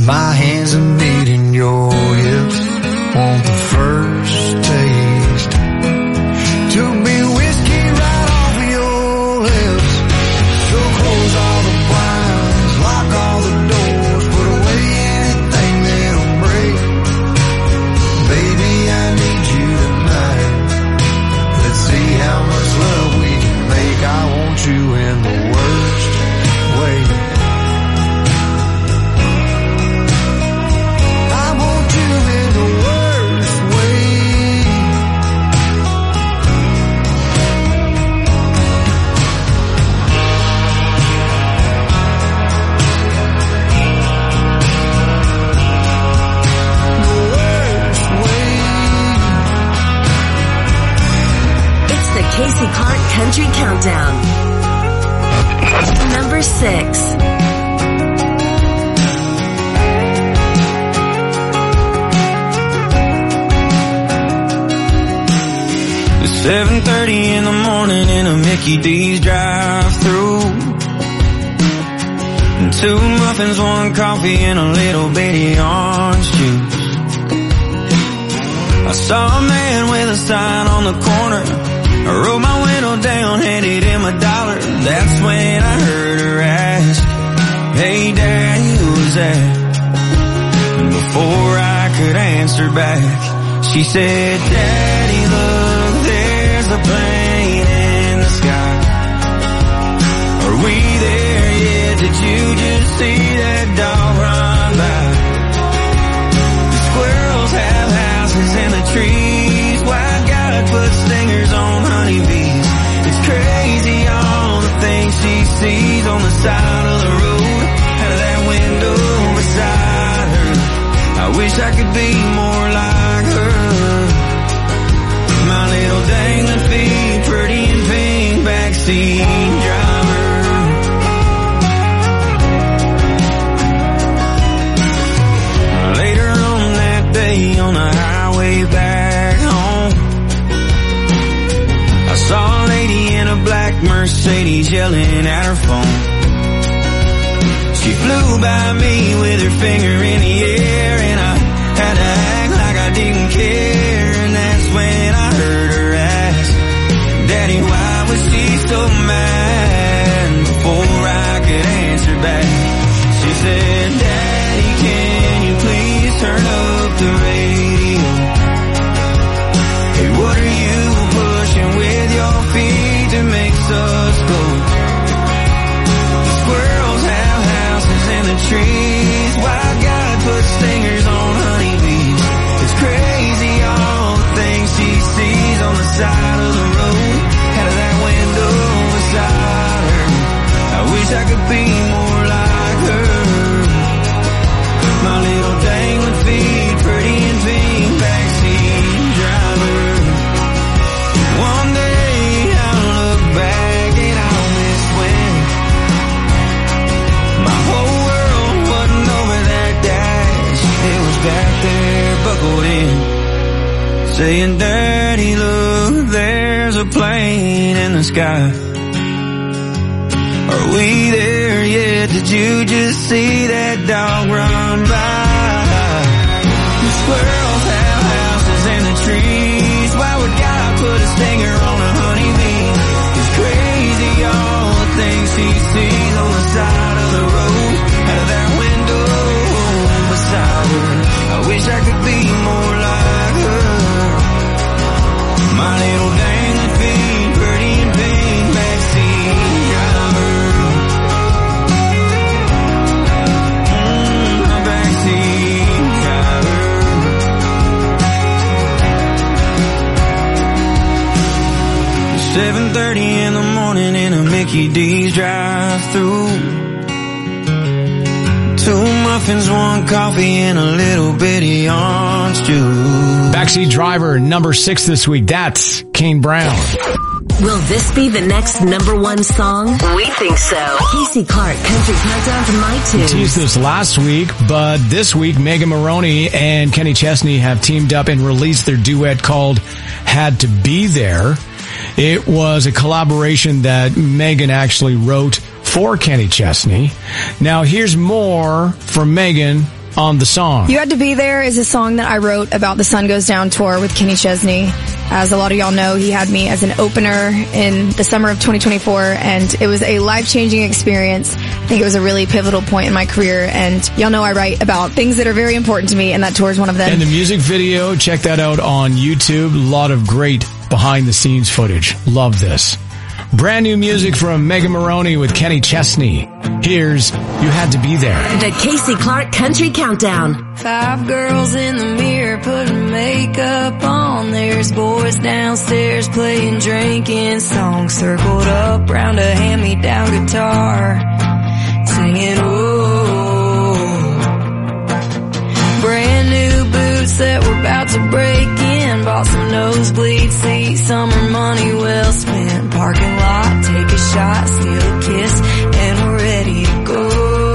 My hands are beating your hips. Want the first taste to be whiskey right off of your lips. So close all the blinds, lock all the doors, put away anything that'll break. Baby, I need you tonight. Let's see how much love we can make. I want you in the worst way. Casey Clark Country Countdown. Number 6. It's 7:30 in the morning in a Mickey D's drive-thru. And 2 muffins, 1 coffee, and a little bitty orange juice. I saw a man with a sign on the corner. I rolled my window down, handed him $1. That's when I heard her ask, "Hey Daddy, who's that?" And before I could answer back, she said, "Daddy, look, there's a plane in the sky. Are we there yet? Did you just see that dog run by? The squirrels have houses in the trees. Why God put stingers on honeybees? It's crazy all the things she sees on the side of the road, out of that window beside her. I wish I could be more like her. My little dangling feet, pretty and pink, backseat driver." Later on that day on the highway back home, I saw a lady in a black Mercedes yelling at her phone. She flew by me with her finger in the air, and I had to act like I didn't care. And that's when I heard her ask, "Daddy, why was she so mad?" And before I could answer back, she said, "Daddy, can you please turn up the radio? Hey, what are you pushing with your feet that makes us go? The squirrels have houses in the trees. Why God put stingers on honeybees? It's crazy all the things she sees on the side of the road, out of that window beside her. I wish I could be more like her. My little dangling feet, pretty and pink, backseat driver. One day I'll look back and I'll miss when my whole world wasn't over that dash. It was back there buckled in, saying, "Daddy, look, there's a plane in the sky. Are we there yet? Did you just see that dog run by? The squirrels have houses in the trees. Why would God put a stinger on a honeybee? It's crazy all the things she sees on the side of the road, out of that window beside her. I wish I could be more like her. My little dangling feet, pretty and pink, backseat driver." My backseat driver. 7:30 in the morning in a Mickey D's drive-thru. 2 muffins, 1 coffee, and a little bitty orange juice. Backseat Driver, number 6 this week. That's Kane Brown. Will this be the next number 1 song? We think so. Casey Clark Country Countdown from iTunes. Teased this last week, but this week Megan Moroney and Kenny Chesney have teamed up and released their duet called Had to Be There. It was a collaboration that Megan actually wrote for Kenny Chesney. Now here's more from Megan on the song. You Had to Be There is a song that I wrote about the Sun Goes Down tour with Kenny Chesney. As a lot of y'all know, he had me as an opener in the summer of 2024, and it was a life-changing experience. I think it was a really pivotal point in my career, and y'all know I write about things that are very important to me, and that tour is one of them. And the music video, check that out on YouTube. A lot of great behind-the-scenes footage. Love this. Brand new music from Megan Moroney with Kenny Chesney. Here's You Had to Be There. The Casey Clark Country Countdown. 5 girls in the mirror putting makeup on. There's boys downstairs playing drinking songs, circled up round a hand-me-down guitar, singing, oh. Brand new boots that were about to break in. Bought some nosebleed seats, summer money well spent. Parking lot, take a shot, steal a kiss, and we're ready to go.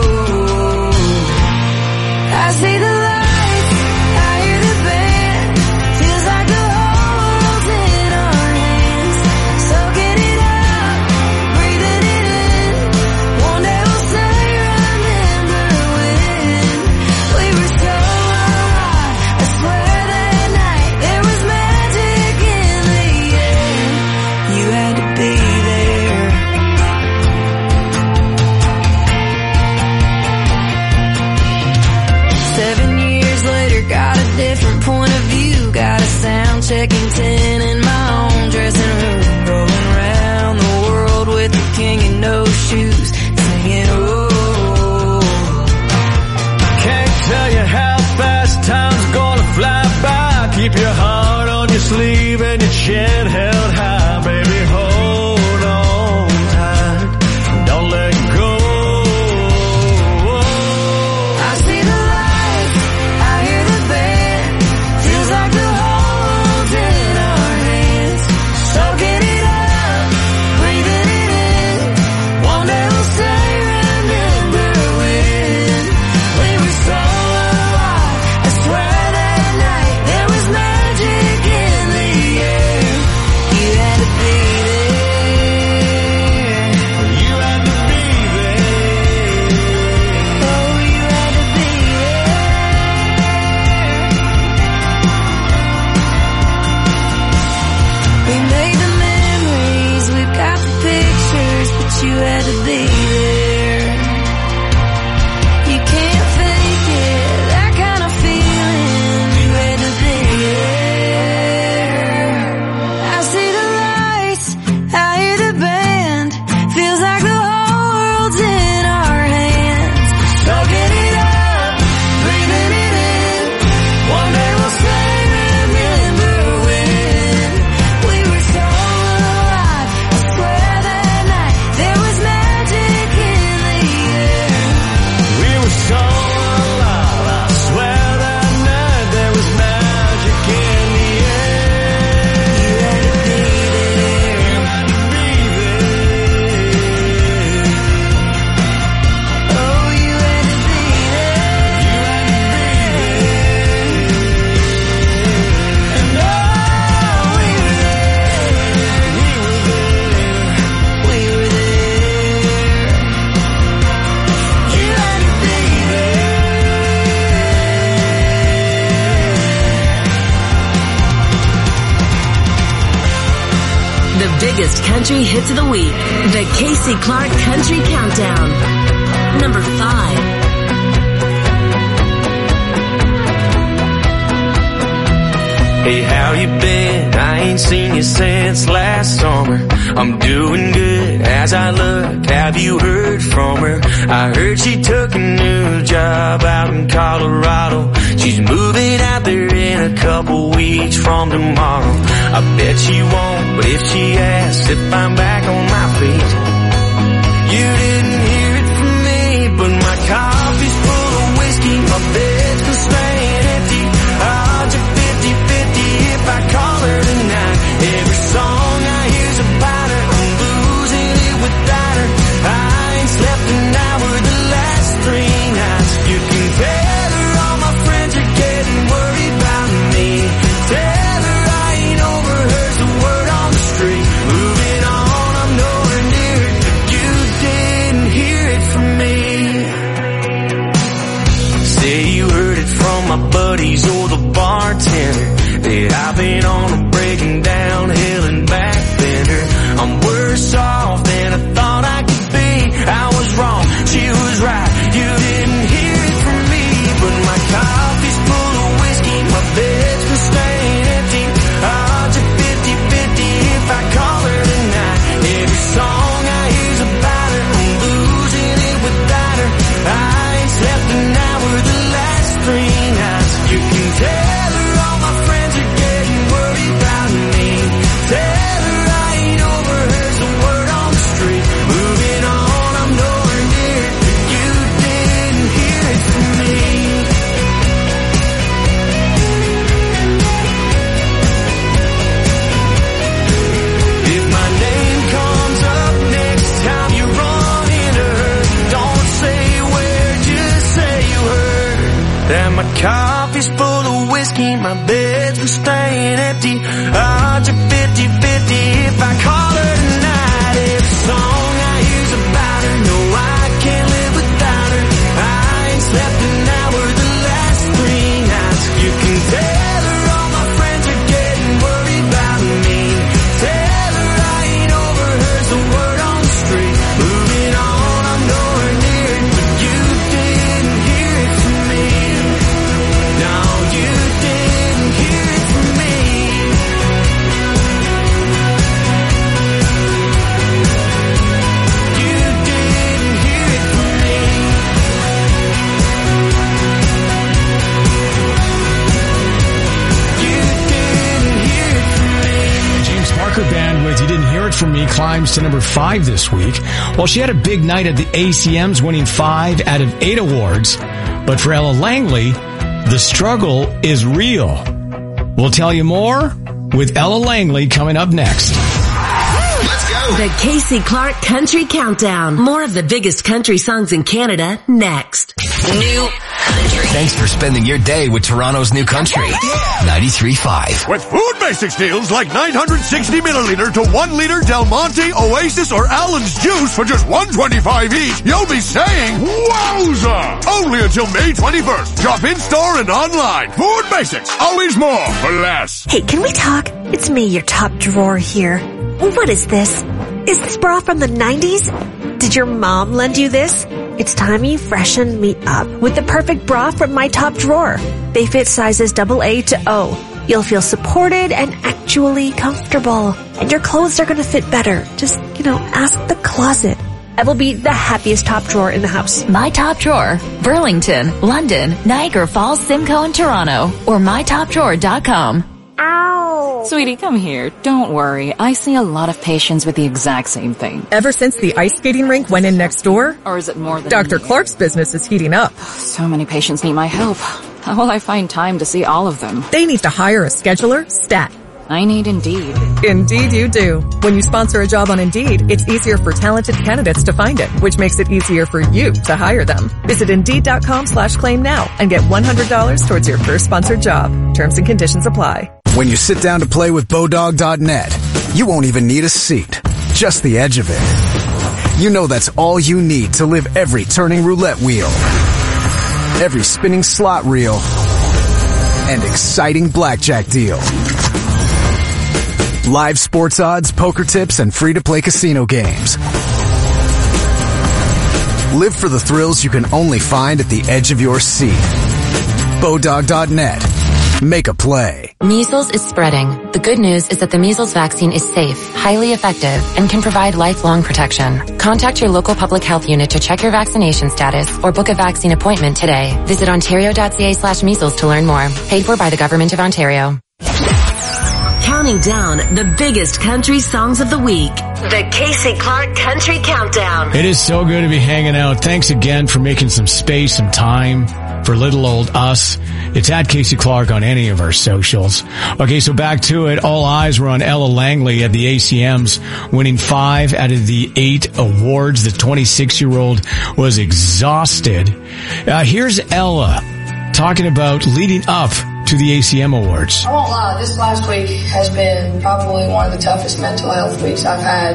I see the lights, I hear the band. Feels like the whole world's in our hands. Soaking it up, breathing it in. One day we'll say, remember when we were so alive. I swear that night there was magic in the air. You had to be there. 7 years later, got a different point of view. Got a sound checking 10 in my own dressing room. Rolling around the world with the king in no shoes, singing, oh. Can't tell you how fast time's gonna fly by. Keep your heart on your sleeve and your chin held high, baby. Hold on tight, don't let go. I see the lights, I hear the band. Feels like the whole world's in our hands. Soaking it up, breathing it in. One day we'll say, remember when we were so alive. I swear that night there was magic in the air. You had to be there. You had to be there. Oh, you had to be there. We made the memories, we've got the pictures, but you had to be there. You can't fake it, that kind of feeling. You had to be there. I see the lights, I hear the band. Feels like the whole world's in our hands. Soaking it up, breathing it in. One day we'll say, remember when we were so alive. I swear that night there was magic in the air. We were so alive, I swear that night there was magic in the air. You had to be there. You had to be there. Oh, you had to be there. You had to be there. And oh, we were there. We were there. We were there. You had to be The biggest country hits of the week. The Casey Clark Country Countdown. Number 5. Hey, how you been? I ain't seen you since last summer. I'm doing good as I look. Have you heard from her? I heard she took a new job out in Colorado. She's moving out there in a couple weeks from tomorrow. I bet she won't, but if she asks if I'm back on my feet, you didn't hear it from me, but my coffee's full of whiskey, my bed's been staying empty. Odds are 50-50 if I call her tonight. Every song I hear's about her, I'm losing it without her. I ain't slept an hour the last 3 nights. You can tell her all my friends are getting worried about me. Tell her I ain't overheard the word on the street. Moving on, I'm nowhere near her buddies or the bartender, that I've been on a breaking down hill and back bender. I'm worse off than I thought I could be. I was wrong, she was right, you didn't hear it from me. But my coffee's full of whiskey, my bed's been staying empty. Odds are 50-50 if I call her tonight. Every song I hear's about her, I'm losing it without her. I ain't slept an hour the last 3 nights. You can tell her all my friends are getting worried about me. Tell her I ain't over her's the word on the street. Moving on, I'm nowhere near it, but you didn't hear it from me. If my name comes up next time you run into her, don't say where, just say you heard that my coffee's full of whiskey, my bed's been staying empty. Odds are 50-50 if I call her tonight. Every song I hear's about her, no, I can't live without her. I ain't slept an hour the last 3 nights. You can tell her all my friends are getting worried about me. Tell her I ain't over her's the word on the street. Moving on, I'm nowhere near it, but you didn't hear it from me. No, you didn't hear it from me. You didn't hear it from me. You didn't hear it from me. James Parker Band with You Didn't Hear It From Me climbs to number 5 this week. Well, she had a big night at the ACMs, winning 5 out of 8 awards. But for Ella Langley, the struggle is real. We'll tell you more with Ella Langley coming up next. Let's go. The Casey Clark Country Countdown. More of the biggest country songs in Canada next. New country. Thanks for spending your day with Toronto's new country. 93.5. With Food Basics deals like 960 milliliter to 1 liter Del Monte, Oasis, or Allen's juice for just $1.25 each, you'll be saying, wowza! Only until May 21st. Shop in-store and online. Food Basics. Always more for less. Hey, can we talk? It's me, your top drawer here. What is this? Is this bra from the 90s? Did your mom lend you this? It's time you freshen me up with the perfect bra from my top drawer. They fit sizes AA to O. You'll feel supported and actually comfortable. And your clothes are going to fit better. Just, ask the closet. I will be the happiest top drawer in the house. My Top Drawer, Burlington, London, Niagara Falls, Simcoe, and Toronto. Or mytopdrawer.com. Ow! Sweetie, come here. Don't worry. I see a lot of patients with the exact same thing. Ever since the ice skating rink went in next door? Or is it more than... Dr. Clark's business is heating up. So many patients need my help. How will I find time to see all of them? They need to hire a scheduler, stat. I need Indeed. Indeed you do. When you sponsor a job on Indeed, it's easier for talented candidates to find it, which makes it easier for you to hire them. Visit Indeed.com/claim now and get $100 towards your first sponsored job. Terms and conditions apply. When you sit down to play with Bodog.net, you won't even need a seat, just the edge of it. You know that's all you need to live every turning roulette wheel, every spinning slot reel, and exciting blackjack deal. Live sports odds, poker tips, and free-to-play casino games. Live for the thrills you can only find at the edge of your seat. Bodog.net. Make a play. Measles is spreading. The good news is that the measles vaccine is safe, highly effective, and can provide lifelong protection. Contact your local public health unit to check your vaccination status or book a vaccine appointment today. Visit ontario.ca/measles to learn more. Paid for by the Government of Ontario. Counting down the biggest country songs of the week. The Casey Clark Country Countdown. It is so good to be hanging out. Thanks again for making some space, some time for little old us. It's at Casey Clark on any of our socials. Okay, so back to it. All eyes were on Ella Langley at the ACMs, winning 5 out of the 8 awards. The 26-year-old was exhausted. Here's Ella talking about leading up to the ACM Awards. I won't lie, this last week has been probably one of the toughest mental health weeks I've had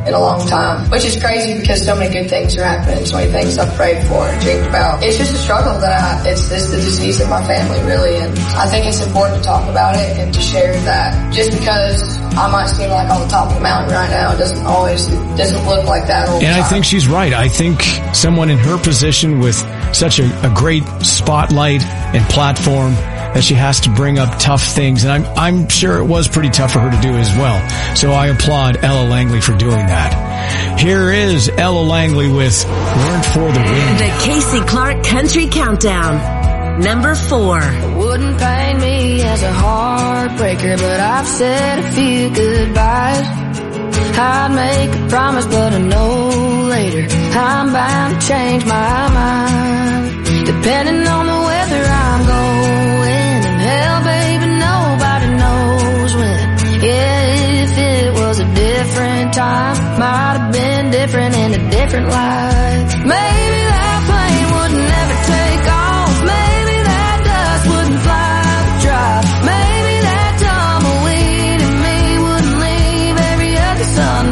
in a long time, which is crazy because so many good things are happening, so many things I've prayed for and dreamed about. It's just a struggle that it's the disease of my family, really, and I think it's important to talk about it and to share that. Just because I might seem like on the top of the mountain right now, it doesn't look like that all the time. And I think she's right. I think someone in her position with such a great spotlight and platform that she has to bring up tough things. And I'm sure it was pretty tough for her to do as well. So I applaud Ella Langley for doing that. Here is Ella Langley with Weren't For the Wind. The Casey Clark Country Countdown. Number 4. It wouldn't pain me as a heartbreaker, but I've said a few goodbyes. I'd make a promise, but I know later I'm bound to change my mind. Depending on the weather I'm going, and hell, baby, nobody knows when. Yeah, if it was a different time, might have been different in a different life. Maybe that plane would never take off. Maybe that dust wouldn't fly the drive. Maybe that tumbleweed in me wouldn't leave every other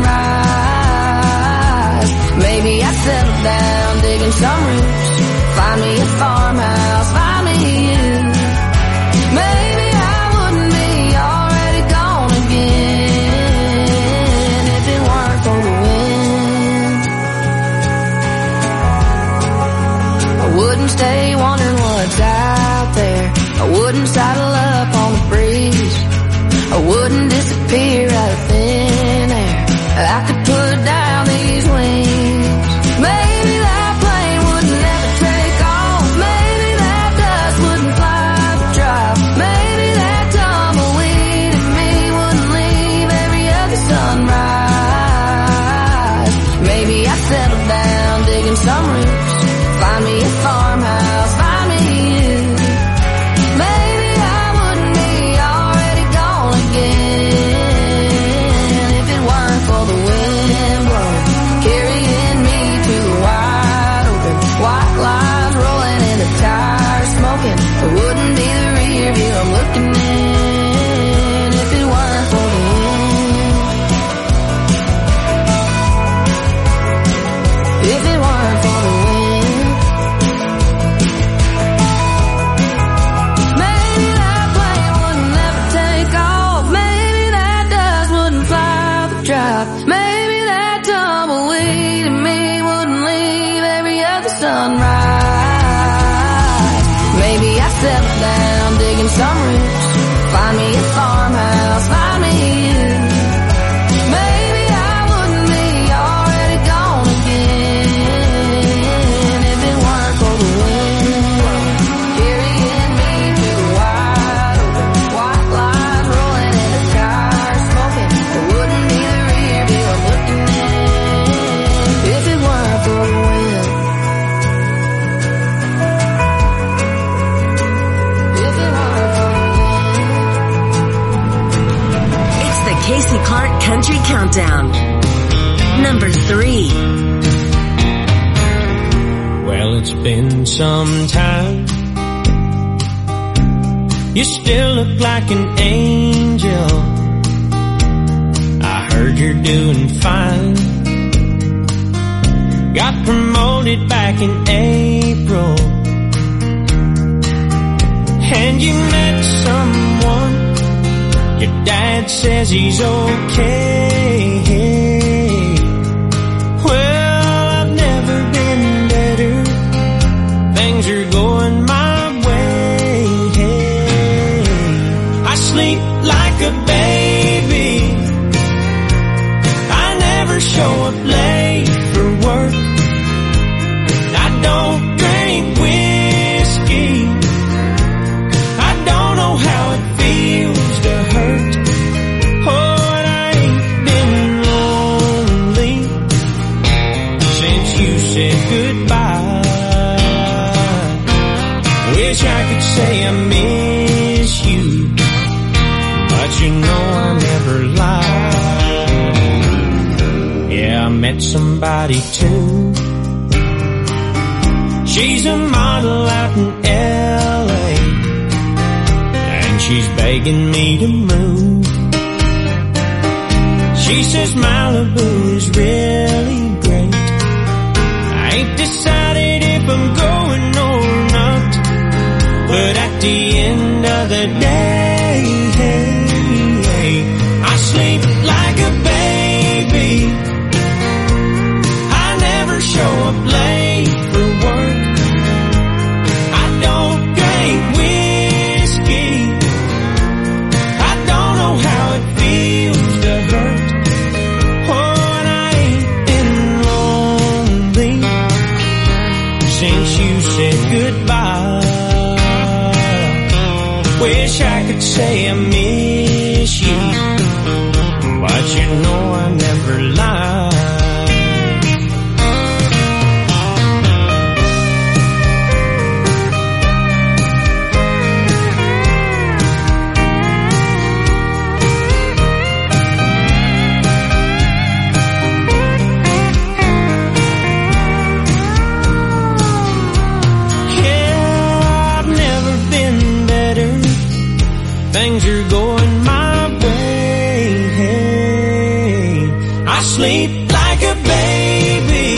sunrise. Maybe I'd settle down, digging some roots, find me a farmhouse, find me you. Maybe I wouldn't be already gone again if it weren't for the wind. I wouldn't stay wondering what's out there. I wouldn't saddle up on the breeze. I wouldn't disappear out of thin air. I could put down these wings. Maybe that plane would never take off. Maybe that dust wouldn't fly the drive. Maybe that tumbleweed in me wouldn't leave every other sunrise. Maybe I'd settle down, digging some roots, find me a farmhouse, find me you. Maybe I wouldn't be already gone again if it weren't for the wind blowing, carrying me to the wide open, white lines rolling in the tires smoking. It wouldn't be the rear view I'm looking in if it weren't for the wind. If it weren't for the wind. Maybe that plane would never take off. Maybe that dust wouldn't fly the drive. Maybe that tumbleweed in me wouldn't leave every other sunrise. Maybe I settle down, digging some roots, find me a farmhouse, find me you. Maybe I wouldn't be already gone again if it weren't for the wind, carrying me to the wide open, white lines rolling in the tires smoking. It wouldn't be the rear view I'm looking in if it weren't for the wind. If it weren't for the wind. It's the Casey Clark Country Countdown. Number 3. Well, it's been some time. You still look like an angel. I heard you're doing fine. Got promoted back in April. And you met someone. Your dad says he's okay. Well, I've never been better. Things are going my way. I sleep like a baby. I never show up late for work. I don't drink whiskey. I don't know how it feels to hurt. Oh, and I ain't been lonely since you said goodbye. Wish I could say I miss you, but you know I never lie. Yeah, I met somebody too. She's a model out in LA, and she's begging me to move. She says Malibu is really great. I ain't decided if I'm going or not, but at the end of the day, I sleep like a baby. I never show up late for work. I don't drink whiskey. I don't know how it feels to hurt. Oh, and I ain't been lonely since you said goodbye. Wish I could say I miss you, but you know I never lie. Things are going my way. I sleep like a baby.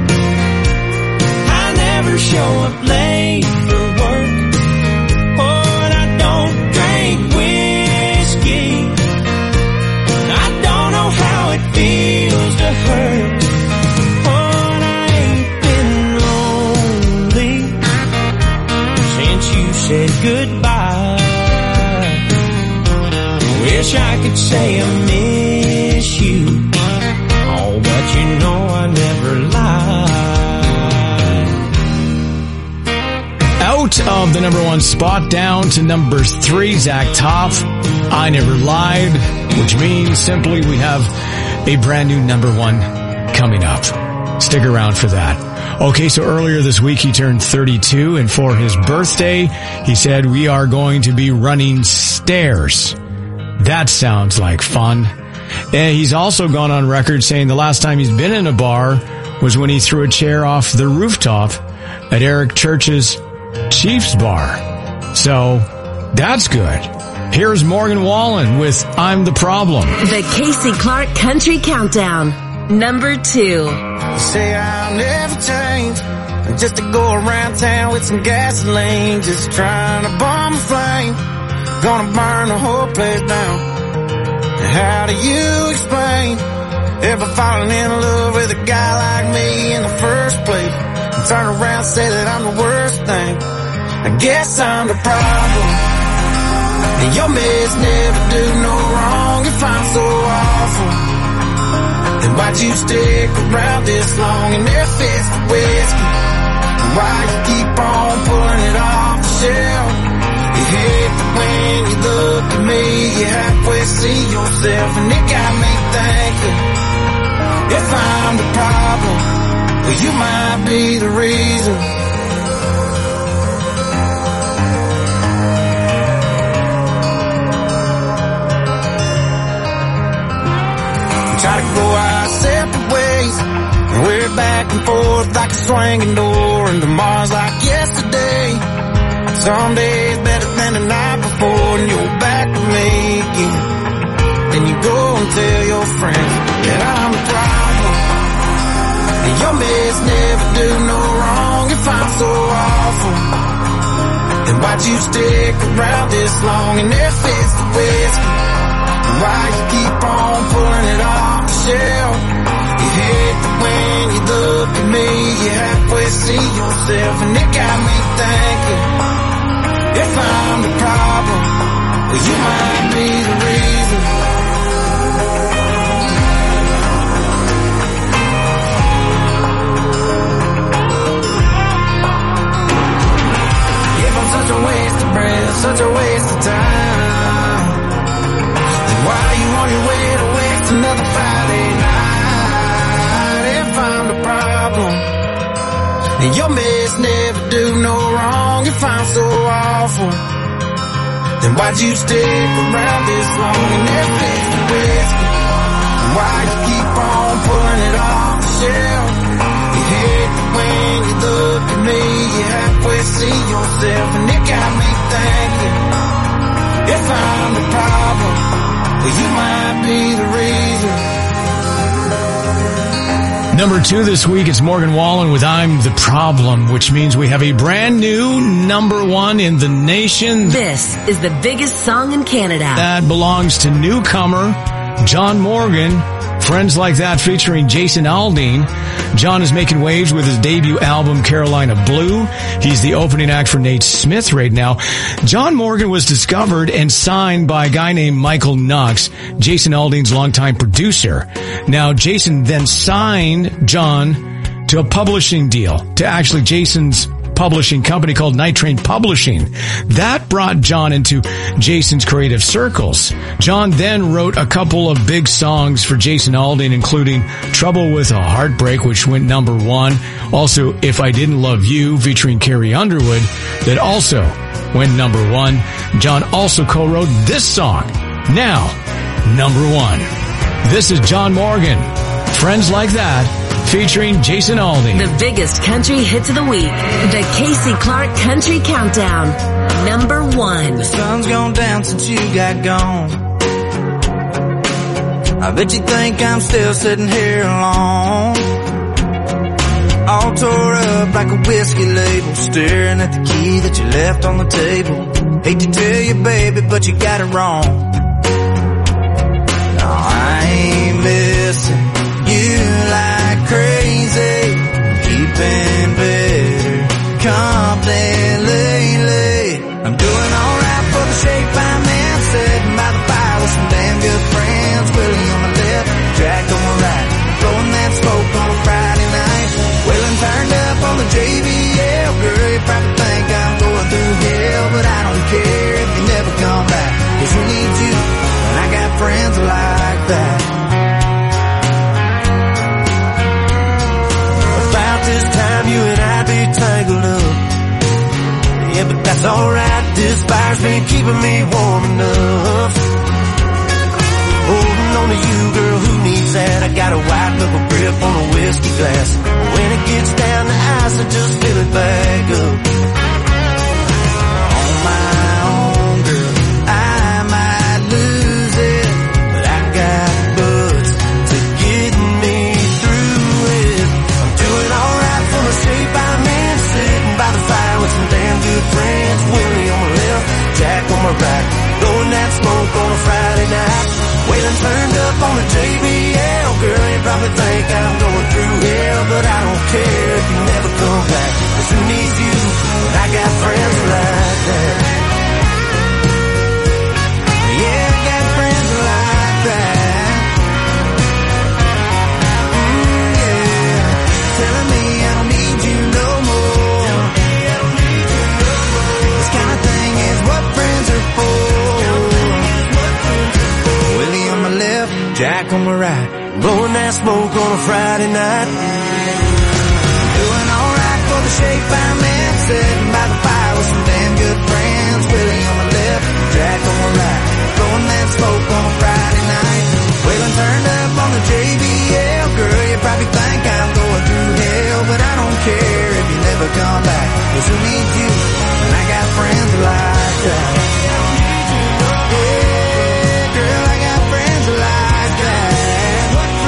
I never show up late for work. Oh, and I don't drink whiskey. I don't know how it feels to hurt. Oh, and I ain't been lonely since you said goodbye. Wish I could say I miss you, oh, but you know I never lie. Out of the number 1 spot, down to number 3, Zach Toth, I Never Lied, which means simply we have a brand new number 1 coming up. Stick around for that. Okay, so earlier this week he turned 32, and for his birthday, he said we are going to be running stairs. That sounds like fun. And he's also gone on record saying the last time he's been in a bar was when he threw a chair off the rooftop at Eric Church's Chiefs Bar. So, that's good. Here's Morgan Wallen with I'm the Problem. The Casey Clark Country Countdown. Number 2. You say I'll never change, just to go around town with some gasoline, just trying to bomb a flame. Gonna burn the whole place down. How do you explain ever falling in love with a guy like me in the first place? And turn around and say that I'm the worst thing. I guess I'm the problem. And your mess never do no wrong if I'm so awful. Then why'd you stick around this long and if it's the whiskey? And why you keep on pulling it off the shelf? You hate that when you look at me, you halfway see yourself, and it got me thinking, if I'm the problem, well, you might be the reason. We try to go our separate ways, and we're back and forth like a swinging door, and tomorrow's like yesterday. Some days better than the night before, and you're back with me again. Then you go and tell your friends that I'm the problem. And your mess never do no wrong if I'm so awful. Then why'd you stick around this long? And if it's the whiskey, why you keep on pulling it off the shelf? You hate that when you look at me, you halfway see yourself, and it got me thinking, if I'm the problem, well, you might be the reason. If I'm such a waste of breath, such a waste of time, then why you on your way to waste another Friday night? If I'm the problem, and your mess never do no wrong if I'm so awful, then why'd you stick around this long? And if it's the whiskey, why you keep on pulling it off the shelf? You hate that when you look at me, you halfway see yourself, and it got me thinking, if I'm the problem, well, you might be the reason. Number 2 this week, it's Morgan Wallen with I'm the Problem, which means we have a brand new number 1 in the nation. This is the biggest song in Canada. That belongs to newcomer John Morgan. Friends Like That featuring Jason Aldean. John is making waves with his debut album, Carolina Blue. He's the opening act for Nate Smith right now. John Morgan was discovered and signed by a guy named Michael Knox, Jason Aldean's longtime producer. Now, Jason then signed John to a publishing deal, to actually Jason's publishing company called Night Train Publishing. That brought John into Jason's creative circles. John then wrote a couple of big songs for Jason Aldean, including Trouble with a Heartbreak, which went number 1. Also, If I Didn't Love You, featuring Carrie Underwood, that also went number 1. John also co-wrote this song, now number 1. This is John Morgan, Friends Like That, featuring Jason Aldean. The biggest country hits of the week. The Casey Clark Country Countdown. Number 1. The sun's gone down since you got gone. I bet you think I'm still sitting here alone, all tore up like a whiskey label, staring at the key that you left on the table. Hate to tell you, baby, but you got it wrong. No, I ain't missing you like crazy, keeping better company lately. I'm doing alright for the shape I'm in, sitting by the fire with some damn good friends. Willie on the left, Jack on the right, blowing that smoke on a Friday night. Wailing turned up on the JBL, girl, you probably think I'm going through hell, but I don't care if you never come back, 'cause who needs you when I got friends like that? This time you and I be tangled up. Yeah, but that's alright. This fire's been keeping me warm enough. Holding on to you, girl, who needs that? I got a white knuckle grip on a whiskey glass. When it gets down to ice, I just fill it back up. On my own, girl, I might lose it, but I got buds to get me through it. I'm doing all the shape I'm in, sitting by the fire with some damn good friends. Willie on my left, Jack on my right, blowing that smoke on a Friday night. Wailing turned up on the JBL, girl, you probably think I'm going through hell, but I don't care if you never come back, 'cause who needs you when I got friends like that? Yeah, I got friends like that. Telling me I don't need you no more. This kind of thing is what friends are for. Willie on my left, Jack on my right, blowing that smoke on a Friday night. Doing alright for the shape I'm in, sitting by the fire with some damn good friends. Willie on my left, Jack on my right, blowing that smoke on a Friday night. Wailing turned up on the JBL, girl, you probably think I'm going through hell, but I don't care if you never come back, 'cause who needs you when I got friends like that? Yeah, girl, I got friends like that.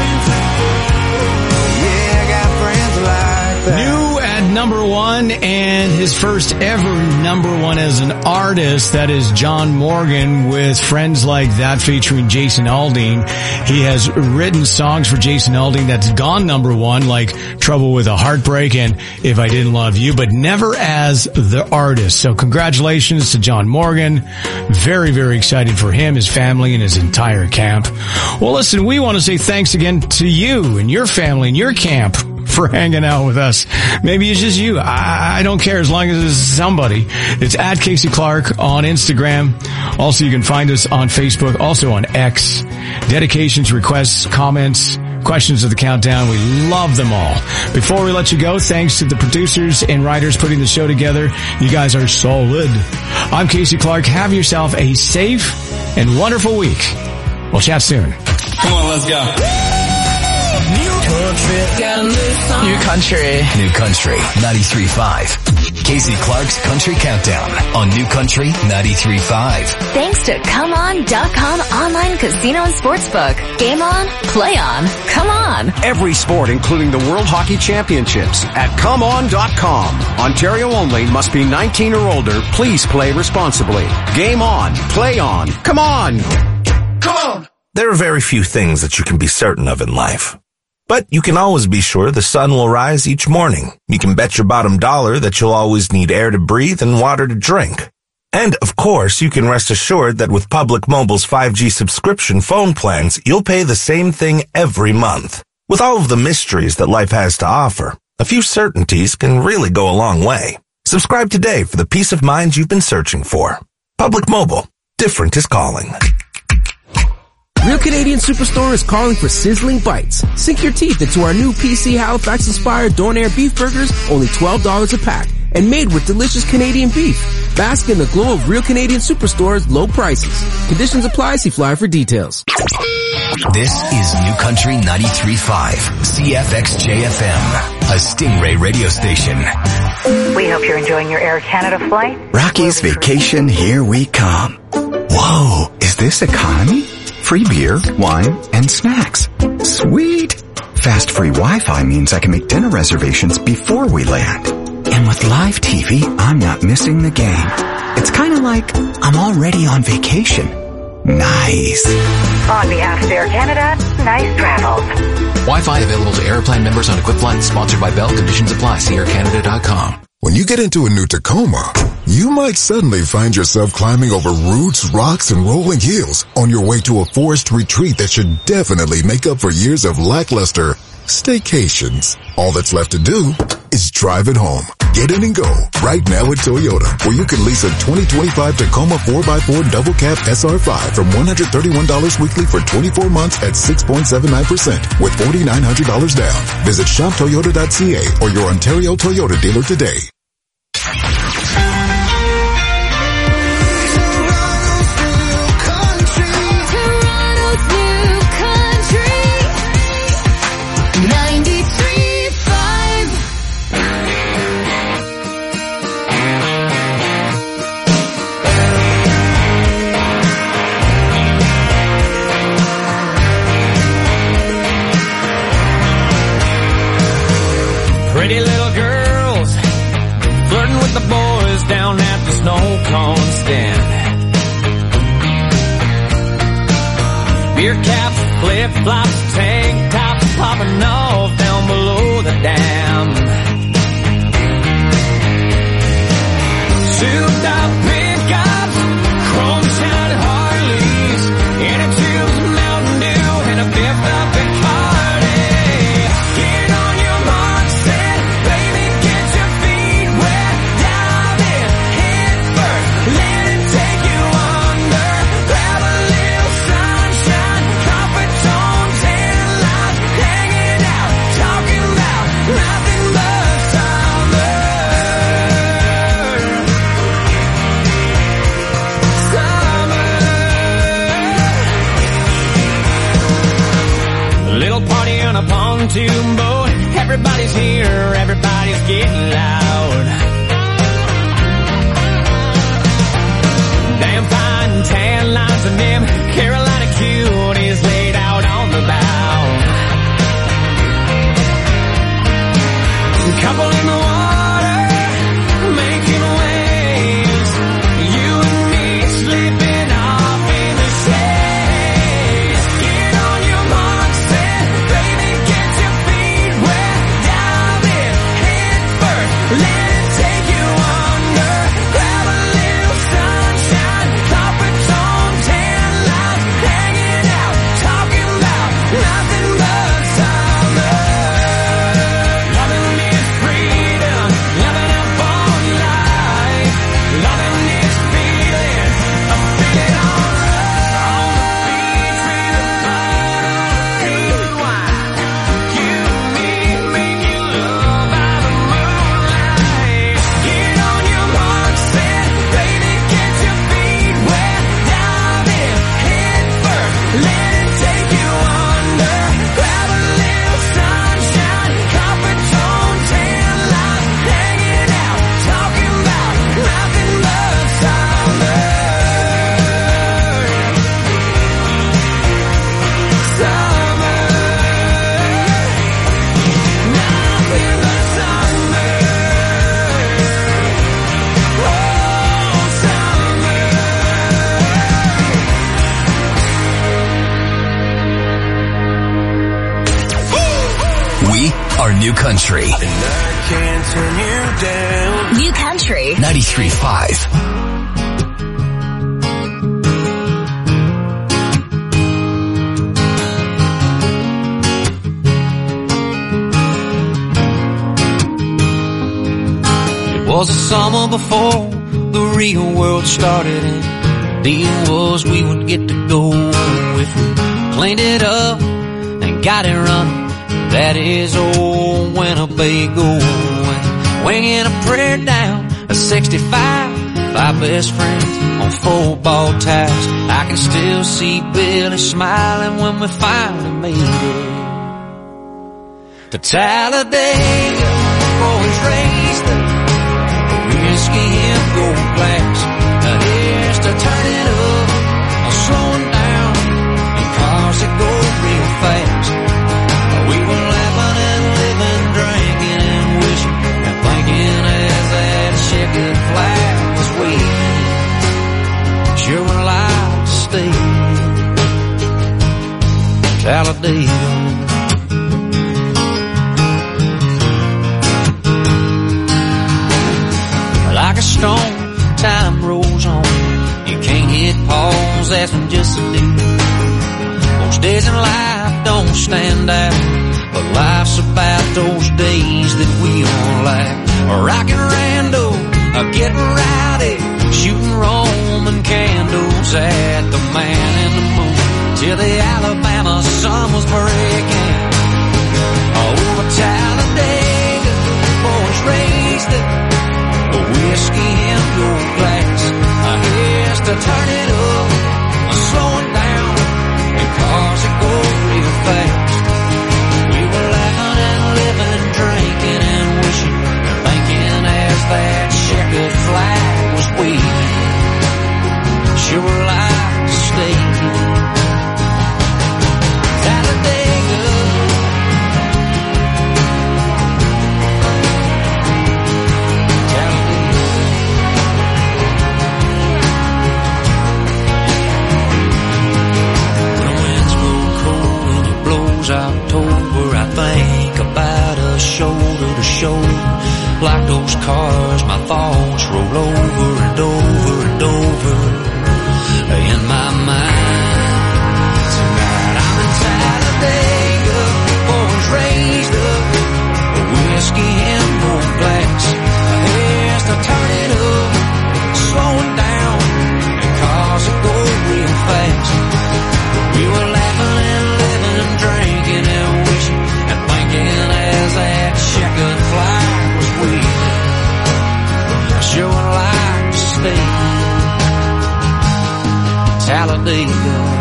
Yeah, I got friends like that. New at number 1 and his first ever number 1 as an artist, that is John Morgan with Friends Like That featuring Jason Aldean. He has written songs for Jason Aldean that's gone number 1, like Trouble with a Heartbreak and If I Didn't Love You, but never as the artist. So congratulations to John Morgan. Very, very excited for him, his family, and his entire camp. Well, listen, we want to say thanks again to you and your family and your camp for hanging out with us. Maybe it's just you. I don't care as long as it's somebody. It's at Casey Clark on Instagram. Also, you can find us on Facebook, also on X. Dedications, requests, comments, questions of the countdown. We love them all. Before we let you go, thanks to the producers and writers putting the show together. You guys are solid. I'm Casey Clark. Have yourself a safe and wonderful week. We'll chat soon. Come on, let's go. New Country 93.5. Casey Clark's Country Countdown on New Country 93.5. Thanks to ComeOn.com online casino and sportsbook. Game on, play on, come on. Every sport, including the World Hockey Championships at ComeOn.com. Ontario only, must be 19 or older. Please play responsibly. Game on, play on, come on. Come on! There are very few things that you can be certain of in life. But you can always be sure the sun will rise each morning. You can bet your bottom dollar that you'll always need air to breathe and water to drink. And, of course, you can rest assured that with Public Mobile's 5G subscription phone plans, you'll pay the same thing every month. With all of the mysteries that life has to offer, a few certainties can really go a long way. Subscribe today for the peace of mind you've been searching for. Public Mobile. Different is calling. Real Canadian Superstore is calling for sizzling bites. Sink your teeth into our new PC Halifax-inspired Donair beef burgers, only $12 a pack, and made with delicious Canadian beef. Bask in the glow of Real Canadian Superstore's low prices. Conditions apply. See flyer for details. This is New Country 93.5, CFXJ-FM, a Stingray radio station. We hope you're enjoying your Air Canada flight. Rocky's Vacation, here we come. Whoa, is this economy? Free beer, wine, and snacks. Sweet! Fast free Wi-Fi means I can make dinner reservations before we land. And with live TV, I'm not missing the game. It's kind of like I'm already on vacation. Nice. On behalf of Air Canada, nice travels. Wi-Fi available to Airplane members on equipped flights. Sponsored by Bell. Conditions apply. See aircanada.com. When you get into a new Tacoma, you might suddenly find yourself climbing over roots, rocks, and rolling hills on your way to a forest retreat that should definitely make up for years of lackluster staycations. All that's left to do is drive it home. Get in and go right now at Toyota, where you can lease a 2025 Tacoma 4x4 double cab SR5 from $131 weekly for 24 months at 6.79% with $4,900 down. Visit shoptoyota.ca or your Ontario Toyota dealer today. Pretty little girls flirting with the boys down at the snow cone stand. Beer caps, flip-flops, tank tops popping off down below the dam. Souped up pickups, chrome shine Harleys, inner tubes, Mountain Dew, and a fifth of Bacardi. Get on your mark, set, baby, get your feet wet, dive in, head first, let it take you under, grab a little sunshine, comfort tones and lights, hanging out, talking about nothing but summer. Little party on a pontoon boat. Everybody's here, everybody's getting loud. Damn fine tan lines and them Carolina cuties laid out on the bow. A couple in the water, making waves. You and me slipping off in the shade. Get on your mark, set, baby, get your feet wet, dive in, head first, New Country. And I can't turn you down. New Country 93.5. It was the summer before the real world started, and the deal was we would get to go if we cleaned it up and got it running. That is old Winnebago, and winging a prayer down a 65, five best friends on football ties. I can still see Billy smiling when we finally made it to Talladega. Boys raised the whiskey and gold glass. Now here's to turn it up or slowing down, and cars that go real fast. We were laughing and living, drinking and wishing and thinking as that checkered flag was waving. Sure would like to stay Talladega. Like a stone, time rolls on. You can't hit pause, that's when just a deal. Most days in life don't stand out, but life's about those days that we all like. Rockin' Rando, getting rowdy, shooting Roman candles at the man in the moon, till the Alabama sun was breaking. Over Talladega, boys raised it. A whiskey and gold glass. Here's to turn it up, slowing down, and cars that go real fast. We were laughing and living, drinking and wishing, and thinking as that checkered flag was waving. Sure like to stay Talladega. October, I think about us shoulder to shoulder. Like those cars, my thoughts roll over and over and over in my mind. Tonight I'm in Talladega, boys raised up, a whiskey and gold glass. Here's to turn it up, slowing down, and cars that go real fast. We were laughing and living, drinking and wishing, and thinking as that checkered flag was waving. I sure would like to stay Talladega.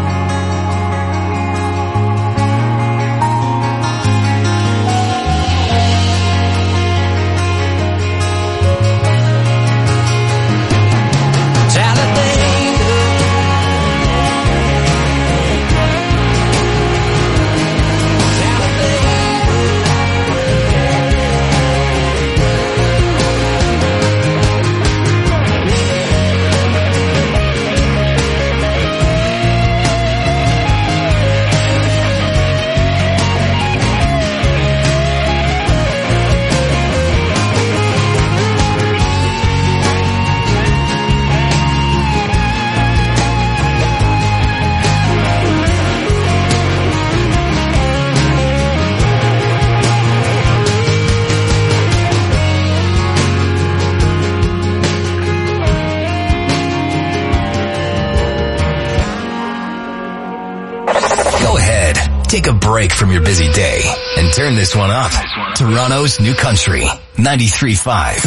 Take a break from your busy day and turn this one up. Toronto's New Country 93.5.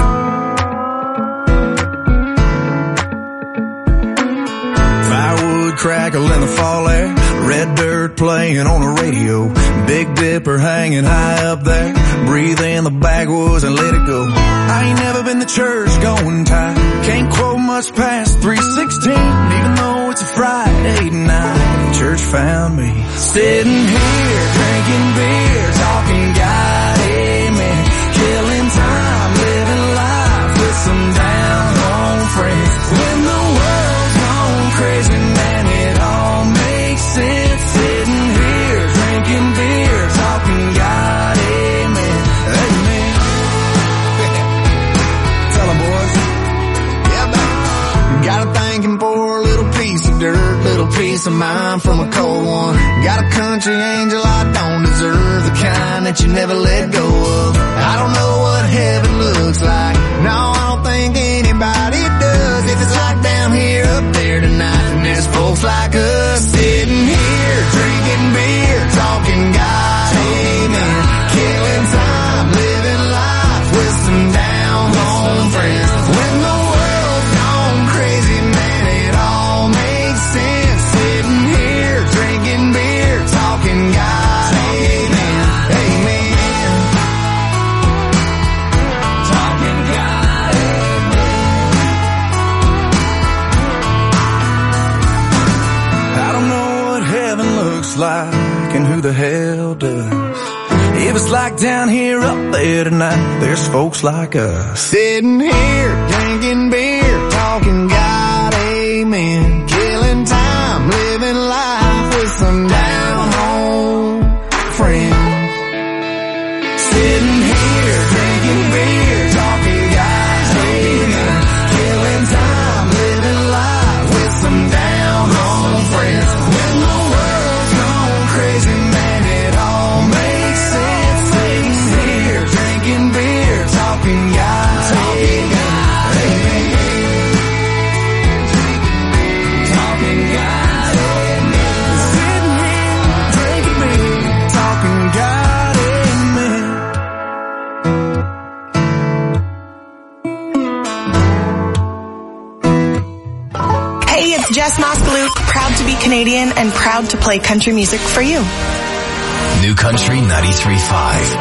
Firewood crackle in the fall air, red dirt playing on the radio, Big Dipper hanging high up there, breathe in the backwoods and let it go. I ain't never been to church going tight, can't quote much past 3:16, even though it's a Friday night. Church found me sitting here drinking beer, talking God, amen, killing time, living life with some down home friends. When the world's gone crazy, man, it all makes sense. Sitting here drinking beer, talking God, amen. peace of mind from a cold one. Got a country angel I don't deserve, the kind that you never let go of. I don't know what heaven looks like. No, I don't think anybody does. If it's like down here, up there tonight, then there's folks like us sitting here, drinking beer, talking God, amen. Killing time, living life with some down home friends. When the world's gone crazy, man, it all makes sense. Sitting here, drinking beer, talking God, amen, amen. Talking God, amen. I don't know what heaven looks like and who the hell does. If it's like down here, up there tonight, there's folks like us. Sitting here, drinking beer, talking God, amen. Killing time, living life with some down home friends. Sitting here, drinking beer, talking God, amen. Killing time, living life with some down home friends. When the world's gone crazy, man, it all makes sense. Sitting here, drinking beer, talking God, talking God, amen. Talking God, amen. Sitting here, drinking beer, talking God, amen. Hey, it's Jess Moskaluke, proud to be Canadian and proud to play country music for you. New Country 93.5.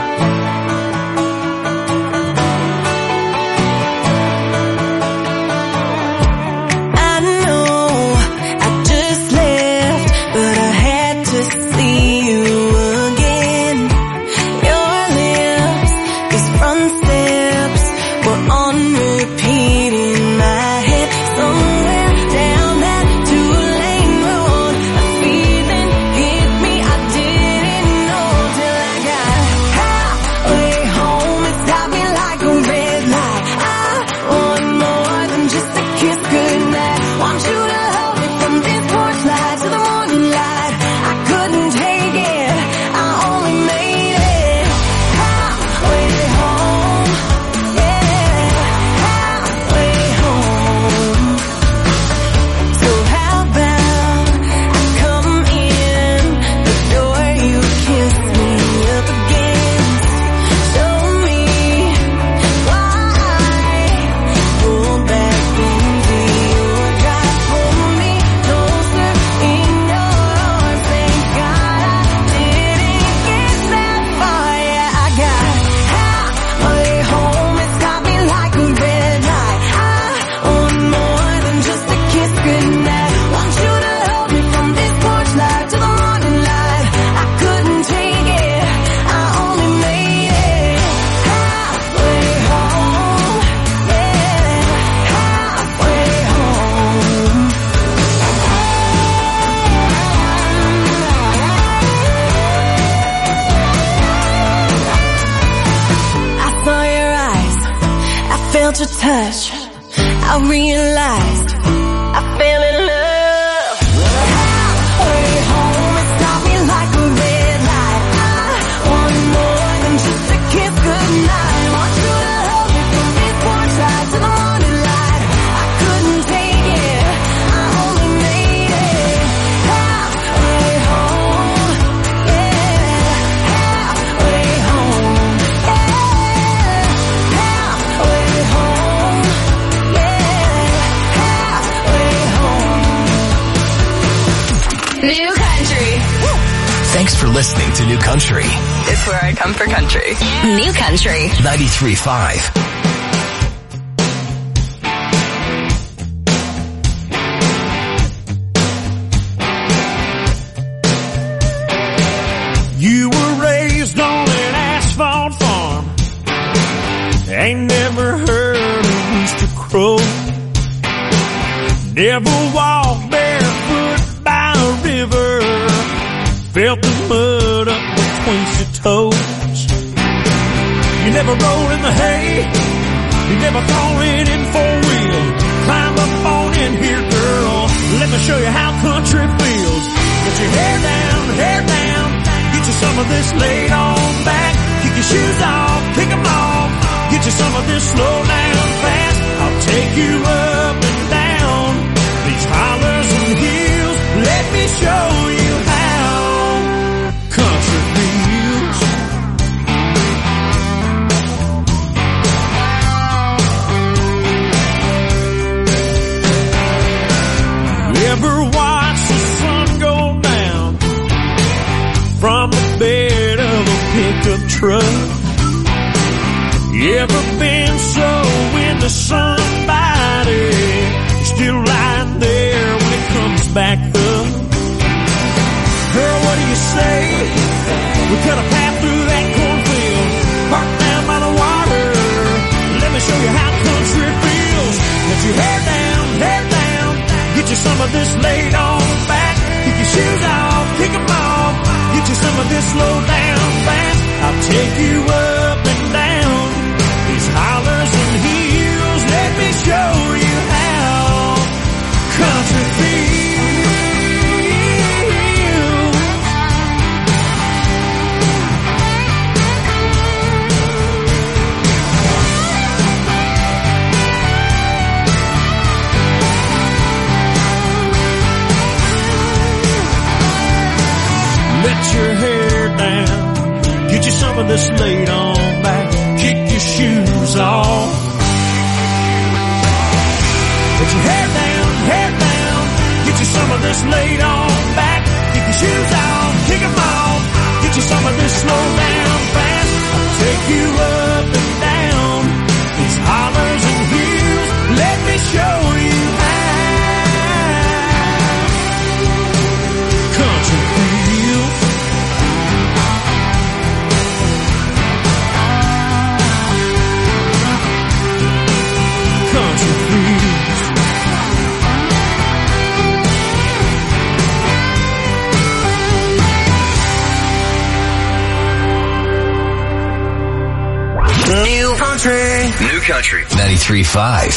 I know I just left, but I had to see you again. Your lips, these front steps were on repeat in my head. Somewhere down that two-lane road, a feeling hit me I didn't know till I got halfway home. It stopped me like a red light. I want more than just a kiss goodnight. Want you to hold me from this porch light to the morning light. I couldn't take it, I only made it halfway home. Yeah, halfway home. So how about I come in the door you kissed me up against? Show me why. Pull back into your drive, pull me closer in your arms. Thank God I didn't get that far. Yeah, I got halfway home. It stopped me like a red light. I want more than just a kiss goodnight. Want you to hold me from this porch light to the morning light. I couldn't take it, I only made it halfway home. Yeah, halfway home. I saw your eyes, I felt your touch, I realized I fell in love. Halfway home, it stopped me like a red light. I want more than just a kiss goodnight. Want you to hold me from this porch light to the morning light. I couldn't take it, I only made it halfway home. Yeah, halfway home. Yeah, halfway home. Yeah, halfway home. New Country. Thanks for listening to New Country It's where I come for country. New Country. 93.5. You were raised on an asphalt farm. Ain't never heard a rooster crow. Never walked barefoot by a river. Felt the mud up between your toes. You never rolled in the hay. You never fallen in four-wheel. Climb up on in here, girl. Let me show you how country feels. Get your hair down, get you some of this laid on back. Kick your shoes off, kick them off. Get you some of this slow down fast. I'll take you up and down these hollers and hills. Let me show you how country feels. Ever watch the sun go down from the bed of a pickup truck? You ever been so into somebody still lying there when it comes back up? Girl, what do you say? We cut a path through that cornfield, parked down by the water. Let me show you how country feels. Let your hair down, get you some of this laid on back. Kick your shoes off, kick them off. Get you some of this slow down fast. I'll take you up and down these hollers and hills. Let me show you how country feels. Let your hair down, get you some of this laid on back. Kick your shoes off. Let your hair down, get you some of this laid on back. Kick your shoes off, kick them off. Get you some of this slow down fast. I'll take you up and down these hollers and hills. Let me show you how country feels. Country feels. New country 93.5.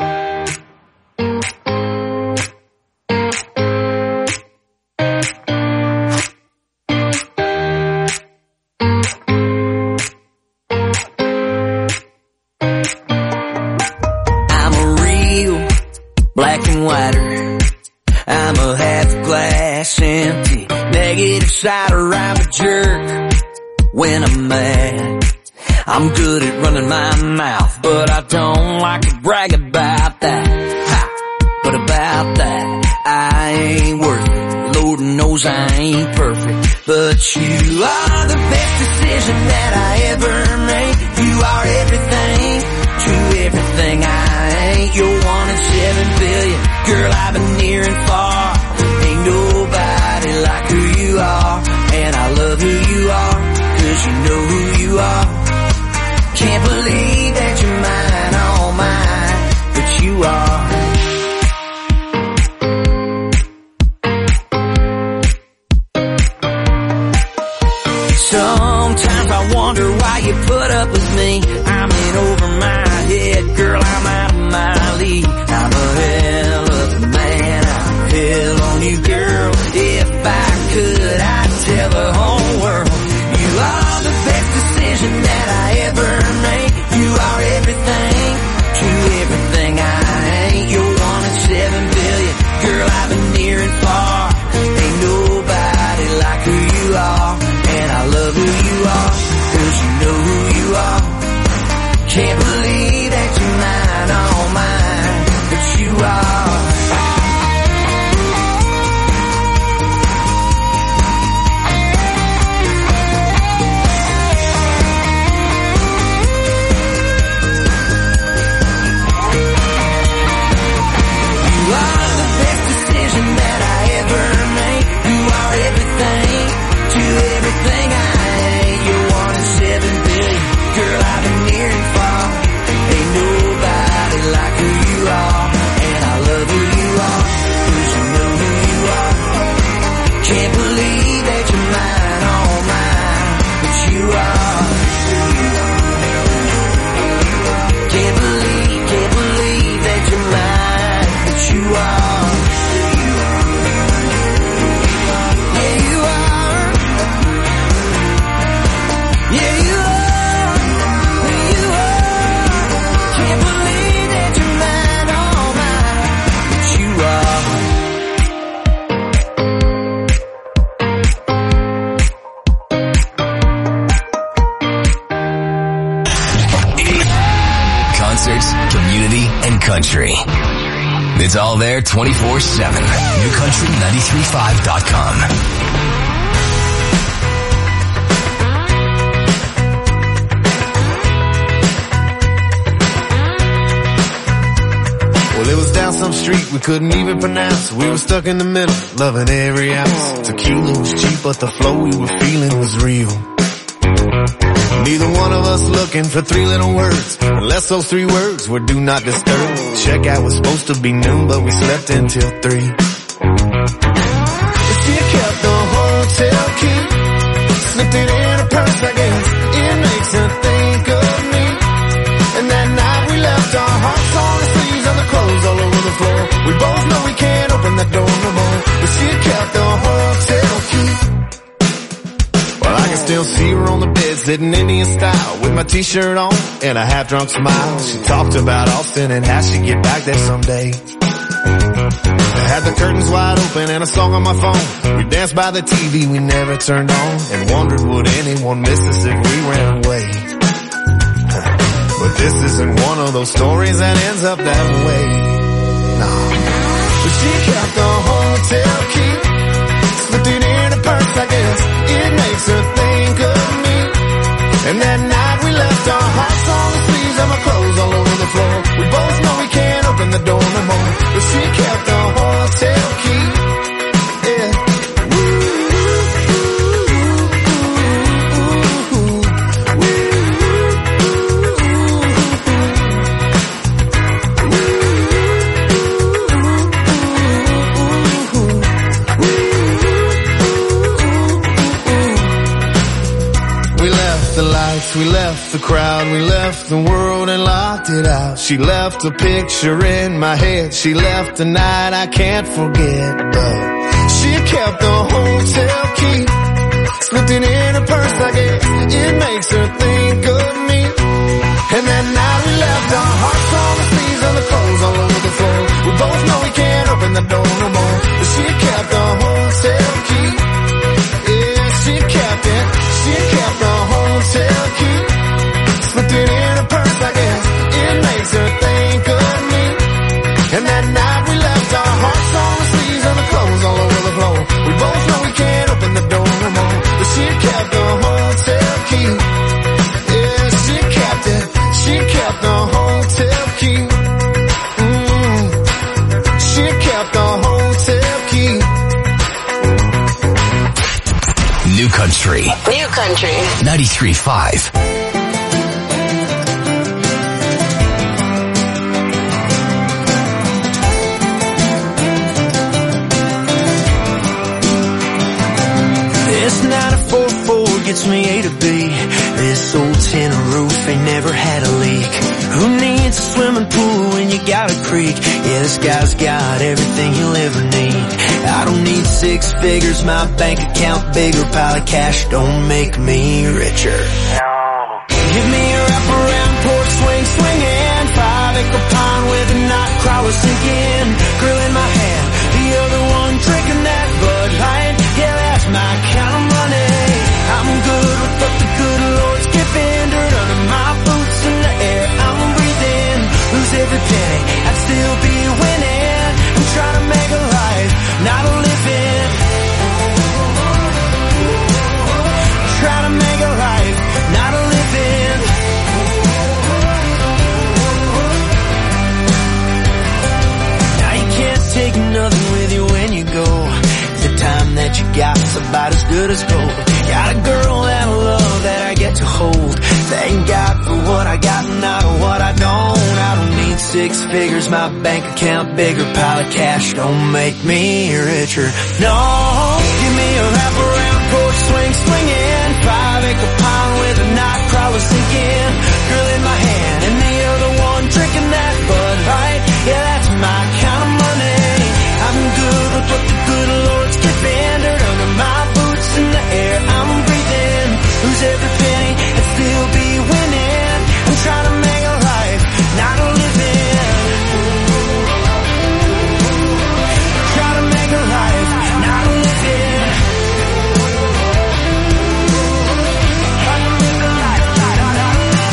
I'm a real black and whiter. I'm a half glass empty, negative sider. I'm a jerk when I'm mad. I'm good at running my mouth, but I don't like to brag about that. Ha! But about that, I ain't worth it. Lord knows I ain't perfect, but you are the best decision that I ever made. You are everything to everything I ain't. You're 1 in 7 billion, girl, I've been near and far. Ain't nobody like who you are, and I love who you are, 'cause you know who you are. Can't believe that you're mine, all mine, but you are. Sometimes I wonder why you put up with me. I'm in over my head, girl, I'm out of my league. I'm a hell of a man, I'm a news, community, and country. It's all there 24/7. NewCountry935.com. Well, it was down some street we couldn't even pronounce. We were stuck in the middle, loving every ounce. Tequila was cheap, but the flow we were feeling was real. Neither one of us looking for three little words, unless those three words were do not disturb. Checkout was supposed to be noon, but we slept until 3. She kept the hotel key, slipped it in her purse, I guess. It makes her think of me. And that night we left our hearts on the sleeves and the clothes all over the floor. We both know we can't open that door no more, but she kept the hotel key. Well, I can still see her on the bed, sitting Indian style, with my t-shirt on and a half-drunk smile. She talked about Austin and how she'd get back there someday. I had the curtains wide open and a song on my phone. We danced by the TV we never turned on, and wondered would anyone miss us if we ran away. But this isn't one of those stories that ends up that way. Nah. But she kept the hotel key, slipped it in her purse, I guess. It makes her think of me. And that night we left our hearts on the sleeves and my clothes all over the floor. We both know we can't open the door no more, but she kept the hotel key. Yeah. We left the crowd, we left the world and locked it out. She left a picture in my head, she left a night I can't forget. But she kept the hotel key, slipped it in her purse, I guess. It makes her think of me. And that night we left our hearts on the sleeves and the clothes all over the floor. We both know we can't open the door no more, but she kept the hotel key. Yeah, she kept it. She kept the hotel key, slipped it in her purse, I guess. It makes her think of me. And that night we left our hearts on the sleeves and the clothes all over the floor. We both know we can't open the door no more, but she kept the hotel key. Yeah, she kept it. She kept the hotel key. She kept the hotel key. New Country. New Country. 93.5. This 944 gets me A to B. This old tin roof ain't never had a leak. Who needs a swimming pool when you got a creek? Yeah, this guy's got everything you'll ever need. I don't need 6 figures, my bank account bigger, pile of cash don't make me richer. No. Give me a wraparound porch swing, swinging, 5-acre pond with a night crawler sinking, grill in my hand, the other one drinking that Bud Light. Yeah, that's my kind of money. I'm good with what the good Lord's giving, dirt under my boots in the air I'm breathing. Lose every penny, I'd still be winning. I'm trying to make a life, not a living. Trying to make a life, not a living. Now you can't take nothing with you when you go. The time that you got's about as good as gold. Got a girl that I love that I get to hold. Thank God for what I got and not what I don't. I don't need 6 figures, my bank account bigger, pile of cash don't make me richer. No, give me a wraparound porch swing, swinging, 5-acre pond with a night crawler sinking, girl in my hand and the other one drinking that Bud Light. Yeah, that's my kind of money. I'm good with what the good Lord's giving, dirt under my boots in the air I'm breathing. Lose every penny and still be winning. I'm trying to make a life, not a living. Trying to make a life, not a living. Trying to make a life, not a living.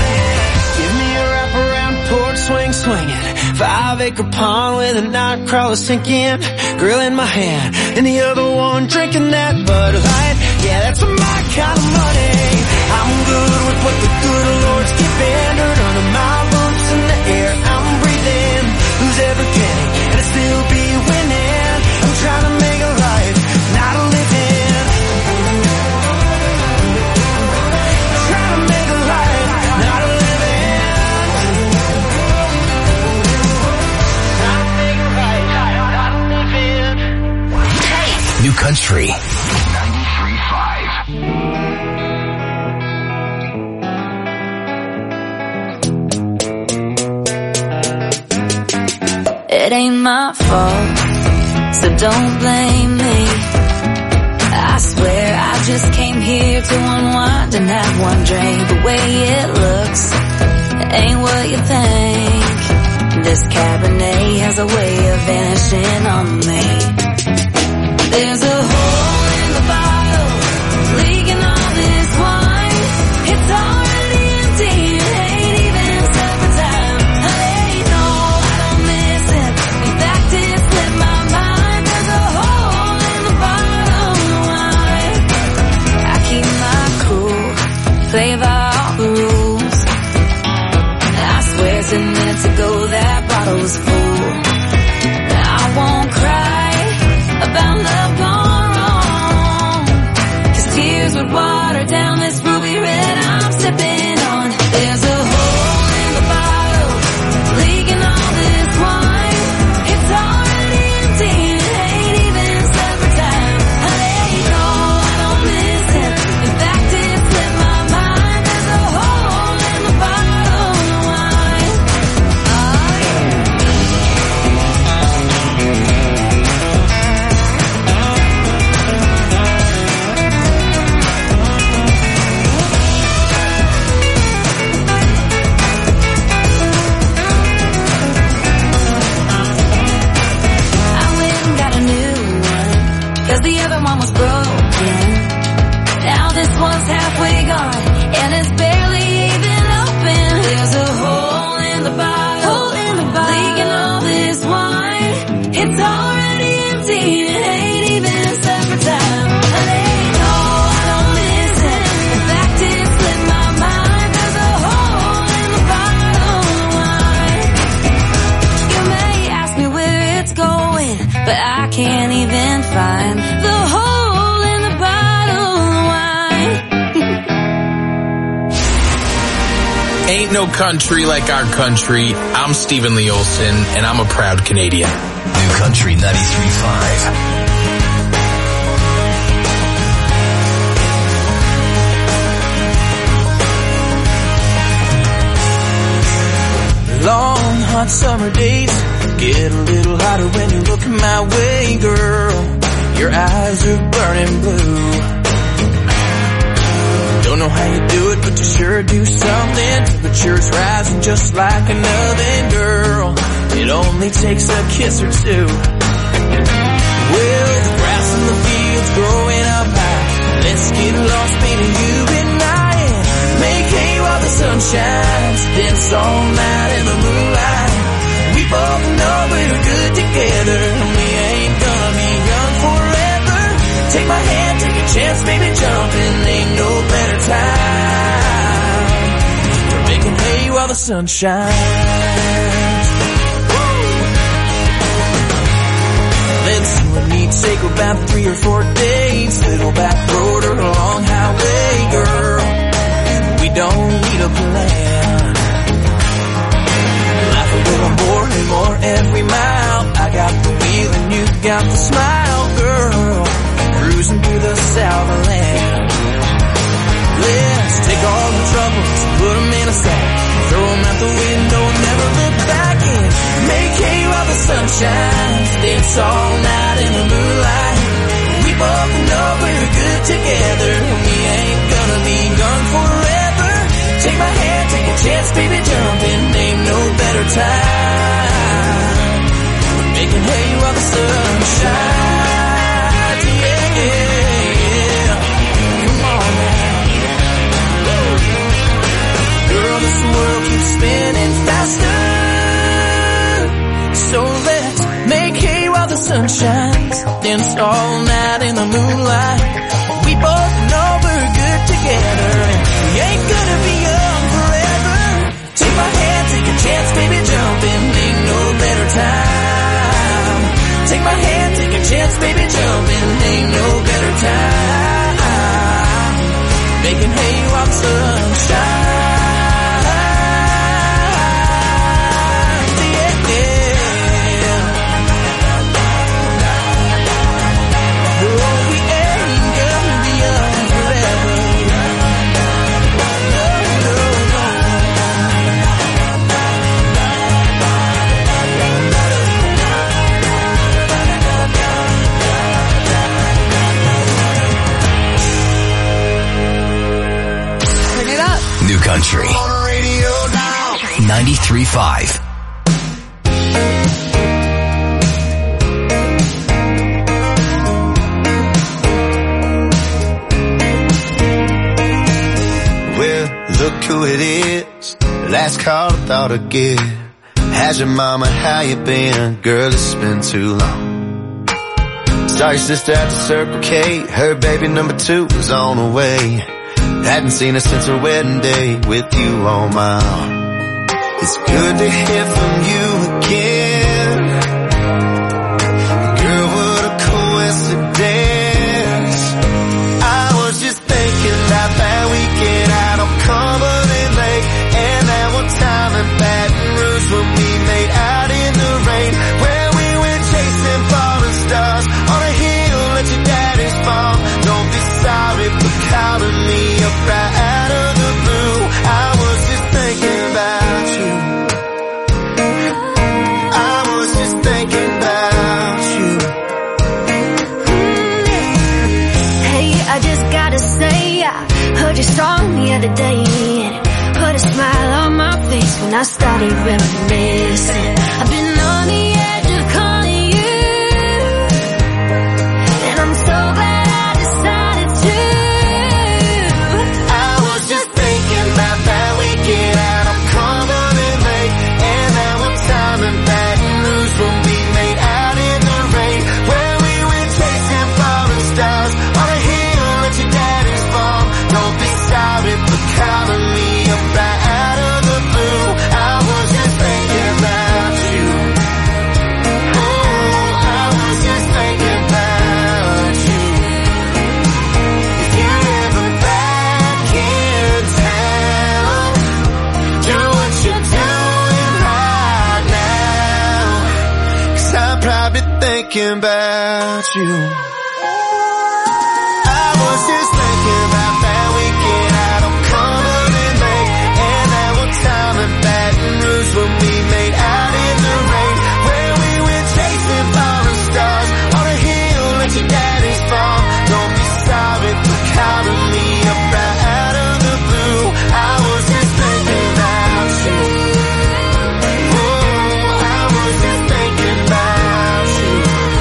swing, swinging. 5-acre pond with a night crawler sinking. Grill in my hand, and the other one drinking that Bud Light. Yeah, that's my kind of money. I'm good with what the good Lord's giving. Dirt under my boots in the air I'm breathing. Lose every penny, and I still be winning. I'm trying to make a life, not a living. Trying to make a life, not a living. Trying to make a life, not a living. New Country 93.5. It ain't my fault, so don't blame me. I swear I just came here to unwind and have one drink. The way it looks ain't what you think. This Cabernet has a way of vanishing on me. There's a hole in the bottle, leaking all this wine. It's already empty, it ain't even supper time. Hey, no, I don't miss it. In fact, it slipped my mind. There's a hole in the bottle of wine. I keep my cool, play by all the rules. I swear 10 minutes ago that bottle was full. I won't cry about love gone wrong, 'cause tears would water down this ruby red I'm sipping on. There's a hole in the bottle, leaking all this wine. It's already empty, it ain't even supper time. Hey, no, I don't miss it. In fact, it slipped my mind. There's a hole in the bottle of wine. Oh, yeah. I went and got a new one, 'cause the other one was broken. Now this one's halfway gone, and it's barely even open. There's a hole in the bottle, leaking all this wine. It's already empty, it ain't even supper time. Hey, no, I don't miss it. In fact, it slipped my mind. There's a hole in the bottle of wine. You may ask me where it's going, but I can't even find the hole in the bottle of wine. Ain't no country like our country. I'm Stephen Lee Olson, and I'm a proud Canadian. New Country 93.5. Long, hot summer days get a little hotter when you look my way, girl. Your eyes are burning blue. Don't know how you do it, but you sure do something. Temperature's rising just like an oven, girl. It only takes a kiss or two. Well, the grass in the fields growing up high. Let's get lost, baby, you and I, and make hay while the sun shines. Dance all night in the moonlight. We both know we're good together. We ain't gonna be young forever. Take my hand, take a chance, baby, jump in. Ain't no better time for making hay while the sun shines. Let's need take about 3 or 4 days. Little back road or a long highway, girl. We don't need a plan. Laugh a little more and more every mile. I got the wheel and you got the smile, girl. Cruising through the Southland. Let's take all the troubles, put them in a sack, throw them out the window and never look back in. Make hay while the sun shines. Dance all night in the moonlight. We both know we're good together. We ain't gonna be gone forever. Take my hand, take a shines, danced all night in the moonlight. We both know we're good together, and we ain't gonna be young forever. Take my hand, take a chance, baby, jump in, ain't no better time. Take my hand, take a chance, baby, jump in, ain't no better time. Making hay while the sun shines. New Country 93.5. Well, look who it is. Last call I thought I'd get. How's your mama? How you been? Girl, it's been too long. Saw your sister at the Circle K. Her baby number 2 was on the way. Hadn't seen her since her wedding day with you on my arm. It's good to hear from you again. Girl, what a coincidence. I was just thinking about that weekend out on Cumberland Lake, and that one time in Baton Rouge when we made out in the rain, where we went chasing falling stars on a hill at your daddy's farm. Don't be sorry for calling me up right out of the blue. I was just thinking about you. I was just thinking about you. Hey, I just gotta say, I heard your song the other day, and it put a smile on my face when I started reminiscing. I've been on the edge of calling you, and I'm so glad I decided to. I was just thinking about that weekend out on Cumberland Lake, and that one time in Baton Rouge when we made out in the rain, where we went chasing falling stars on a hill at your daddy's farm. Don't be sorry for calling me up right out of the blue. I was just thinking about you. Oh, I was just thinking about you. If you're ever back in town, do what you're doing right now, 'cause I'm probably thinking about you. I was just thinking about that weekend out on Cumberland Lake, and that one time in Baton Rouge when we made out in the rain, where we went chasing falling stars on a hill at your daddy's farm. Don't be sorry for calling me up right out of the blue. I was just thinking about you. Oh, I was just thinking about you.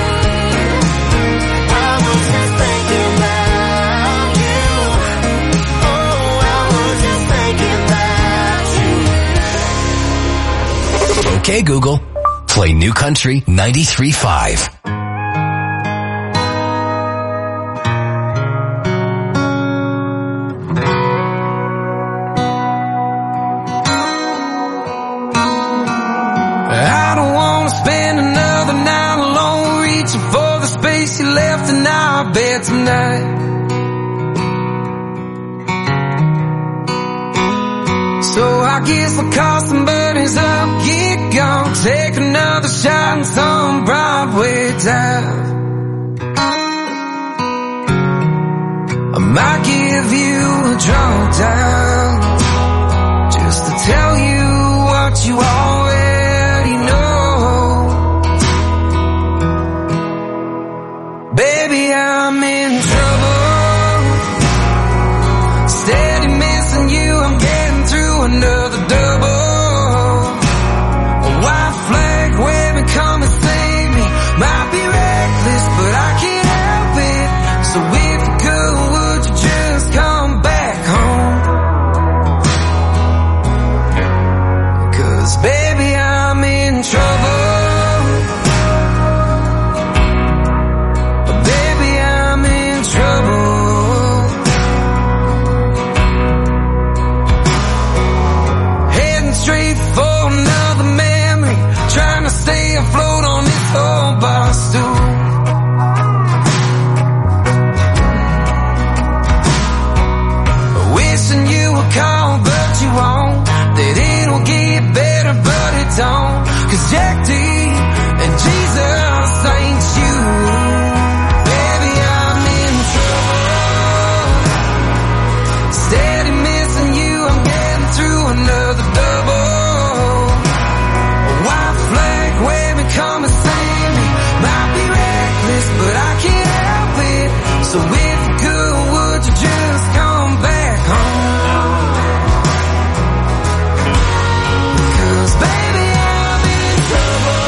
I was just thinking about you. Oh, I was just thinking about you. Okay, Google, play New Country 93.5. I don't wanna spend another night alone reaching for the space you left in our bed tonight. So I guess I'll call some buddies up, get gone, take another shot in some Broadway dive. I might give you a drunk dial just to tell you what you already know. Baby, I'm in trouble, steady missing you, I'm getting through another double. A white flag waving, come and save me. Might be reckless, but I can't help it. So if you could, would you just come back home? 'Cause baby, deep, and Jesus ain't you. Baby, I'm in trouble. Steady missing you, I'm getting through another double. A white flag waving, come and save me. Might be reckless, but I can't help it. So if you could, would you just come back home? Baby, I'm in trouble.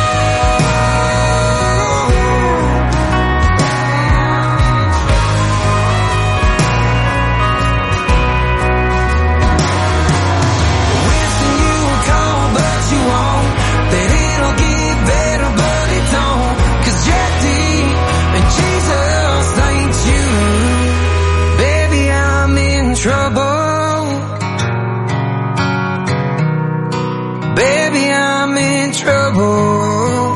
Wishing you would call, but you won't. That it'll get better, but it don't. 'Cause you're deep, and Jesus ain't you. Baby, I'm in trouble. Baby, I'm in trouble.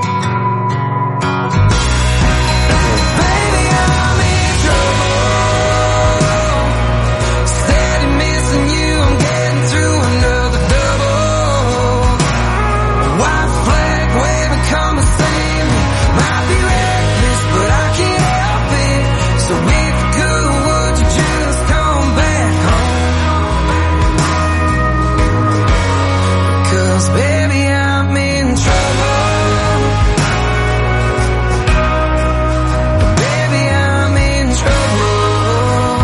Baby, I'm in trouble. Steady missing you, I'm getting through another double. White flag waving, come and save me. Might be reckless, but I can't help it. So if you could, would you just come back home? 'Cause baby, I'm in trouble. Baby, I'm in trouble.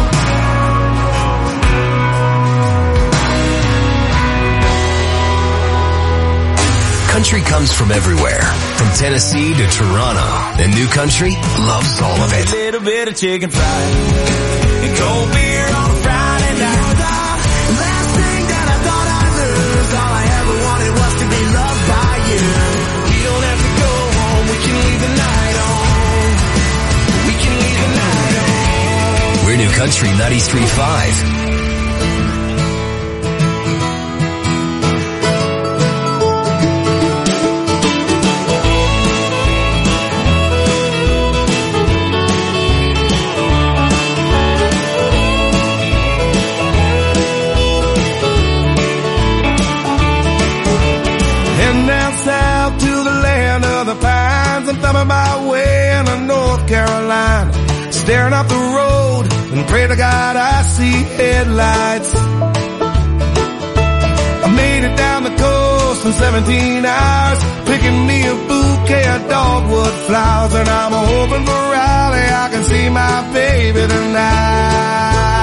Country comes from everywhere. From Tennessee to Toronto. And New Country loves all of it. A little bit of chicken fried and cold beer on a Friday night. Last thing that I thought I'd lose, all I ever wanted was to be loved by you. We don't have to go home, we can leave the night on. We can leave the night on. We're New Country 93.5. Heading down south to the land of the pines. I'm thumbing my way into North Carolina. Staring up the road and pray to God I see headlights. I made it down the coast in 17 hours, picking me a bouquet of dogwood flowers. And I'm hoping for Raleigh I can see my baby tonight.